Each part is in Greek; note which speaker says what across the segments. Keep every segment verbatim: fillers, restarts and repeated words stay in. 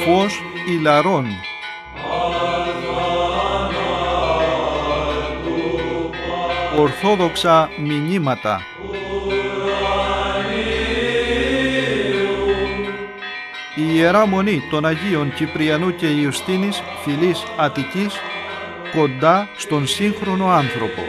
Speaker 1: φως ηλαρών. Ορθόδοξα μηνύματα. Η Ιερά Μονή των Αγίων Κυπριανού και Ιουστίνης, φυλής Αττικής, κοντά στον σύγχρονο άνθρωπο.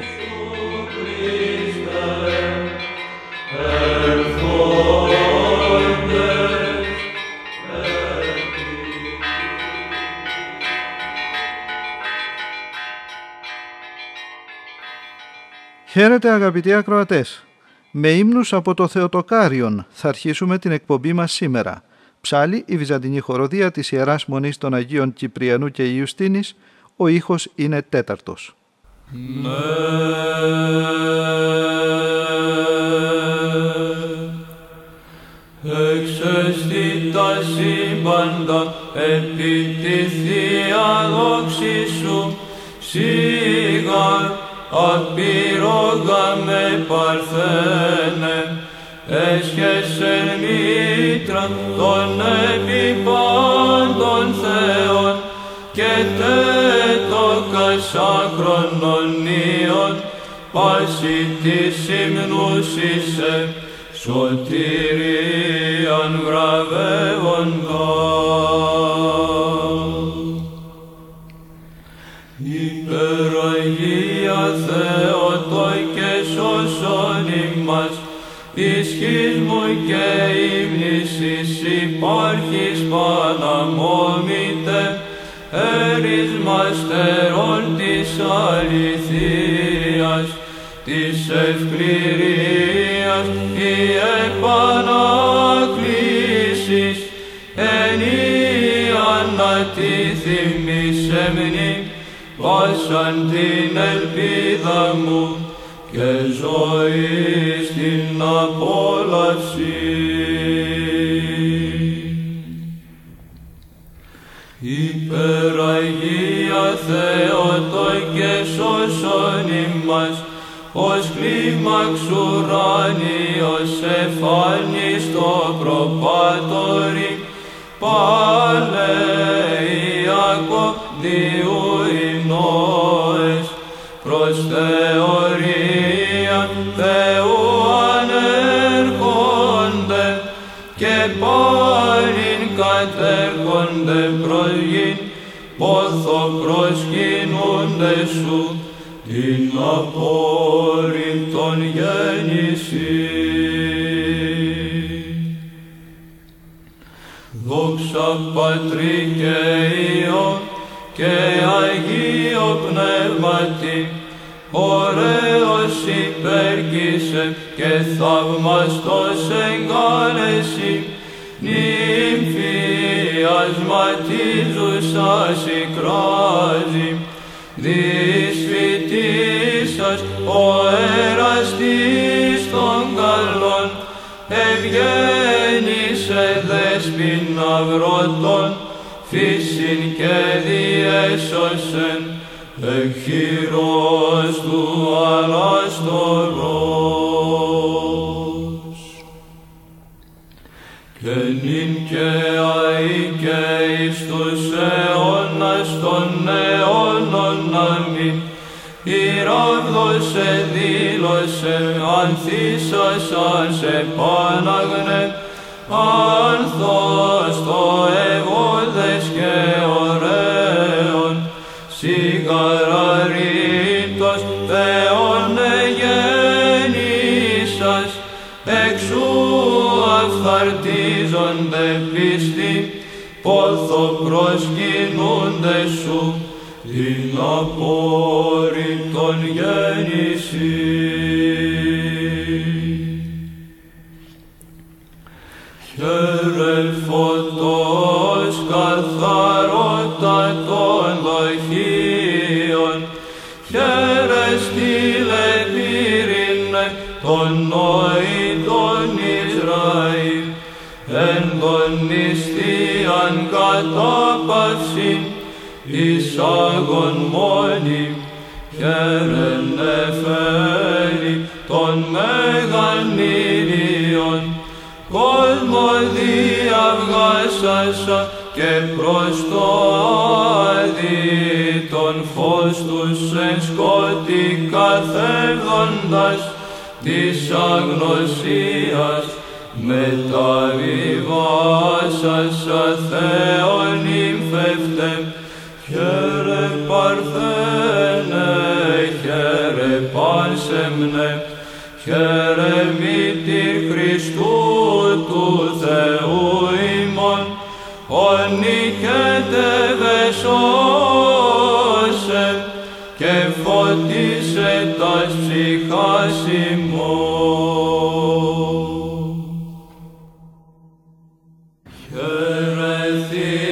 Speaker 1: Χαίρετε αγαπητοί ακροατές. Με ύμνους από το Θεοτοκάριον θα αρχίσουμε την εκπομπή μας σήμερα. Ψάλλει η Βυζαντινή χοροδία της Ιεράς Μονής των Αγίων Κυπριανού και Ιουστίνης. Ο ήχος είναι τέταρτος. Ναι.
Speaker 2: Εξέστη τα σύμπαντα επί τη Θεία δόξη σου, σίγα απειρόγα με παρθένε, έσχεσεν μήτρα των επιπάντων Θεών και τέτοκας άχρονων Υιών, πάση της υμνούσισε σωτηρίαν βραβεύοντα. Υπεραγία Θεότο και σώσον ημάς, ισχύς μου και ύμνησης υπάρχεις παναμόμητε, ερισμαστερών της αληθείας, της ευκληρίας η επανακλήσεις, εν η ανατήθημη σεμνή, πάσαν την ελπίδα μου και ζωή στην απόλαυση. Υπεραγία Θεότο και σώσον ημάς, ως κλίμαξ ουράνιος εφάνεις το προπάτορι, παλαιιακό διού ηνώες, προς θεωρία Θεού ανέρχονται και πάλιν κατέρχονται προς γην, πόθο προσκυνούνται σου την απόρριτον γέννηση. Δόξα Πατρί και Υιό και Αγίο Πνεύματι, ωραίος υπέρκησε και θαυμαστός εγκάλεση, νυμφιασματίζουσα σικράζει, δυσφυτίσας ο εραστής των καλών, ευγέννησε δέσποινα βρωτών, φύσιν και διέσωσεν, εκ χειρός του αλαστορός. Και νυν και αεί και εις τους αιώνας των αιώνων αμήν, η ράβδος εδήλωσε ανθίσασαν σε πάναγνε, άνθος το ευώδες και ωραίον, σιγαραρίτος Θεόν εγέννησας, εξού αυθαρτίζονται πιστοί, πόθο προσκυνούνται σου την απόρριτον γέννηση. Χαίρε φωτός καθαρότατων δοχείων, χαίρε στήλε πύρινε των νοητών Ισραήλ, εν τον νηστείαν κατάπαυσιν εισάγων μόνοι, χαίρε νεφέλη των μεγανήριων, κόσμο διαυγάσασα και προς το άδει τον φως τους εν σκότη καθεύοντας της αγνωσίας μεταβιβάσας Θεόν υμφεύτε. Χαίρε Παρθένε, χαίρε Πάνσεμνε, χαίρε μήτηρ Χριστού του Θεού ημών, ονικέτευε σώσε και φώτισε τας ψυχάς ημών. Χαίρε